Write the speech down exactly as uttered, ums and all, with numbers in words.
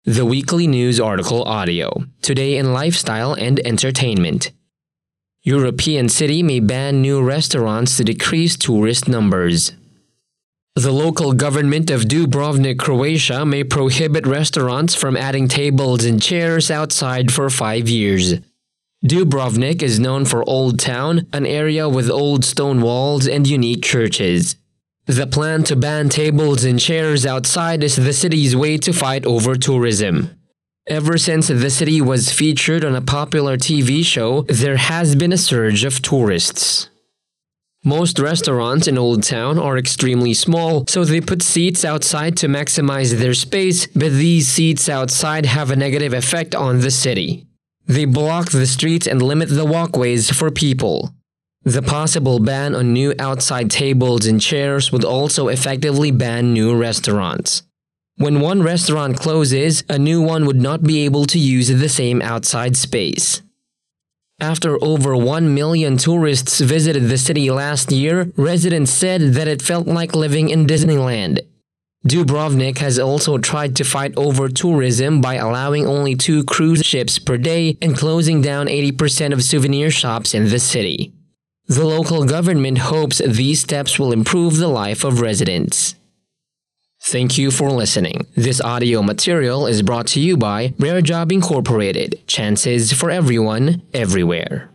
The weekly news article audio. Today in lifestyle and entertainment. European city may ban new restaurants to decrease tourist numbers. The local government of Dubrovnik, Croatia may prohibit restaurants from adding tables and chairs outside for five years. Dubrovnik is known for Old Town, an area with old stone walls and unique churches. The plan to ban tables and chairs outside is the city's way to fight over tourism. Ever since the city was featured on a popular T V show, there has been a surge of tourists. Most restaurants in Old Town are extremely small, so they put seats outside to maximize their space, but these seats outside have a negative effect on the city. They block the streets and limit the walkways for people. The possible ban on new outside tables and chairs would also effectively ban new restaurants. When one restaurant closes, a new one would not be able to use the same outside space. After over one million tourists visited the city last year, residents said that it felt like living in Disneyland. Dubrovnik has also tried to fight over tourism by allowing only two cruise ships per day and closing down eighty percent of souvenir shops in the city. The local government hopes these steps will improve the life of residents. Thank you for listening. This audio material is brought to you by Rare Job Incorporated. Chances for everyone, everywhere.